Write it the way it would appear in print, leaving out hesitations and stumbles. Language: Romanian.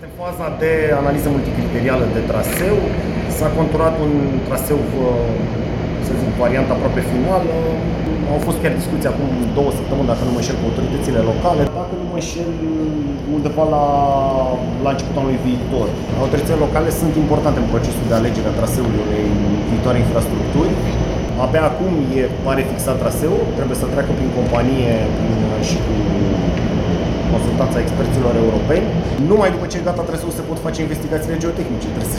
Este faza de analiză multicriterială de traseu. S-a conturat un traseu, să zic, variant aproape finală. Au fost chiar discuții acum 2 săptămâni, dacă nu mă înșel, cu autoritățile locale. Dacă nu mă înșel, undeva la începutul anului viitor. Autoritățile locale sunt importante în procesul de alegere a traseului unei viitoare infrastructuri. Abia acum pare fixat traseul, trebuie să treacă prin companie și cu consultanța experților europeni. Numai după ce e gata traseul se pot face investigațiile geotehnice.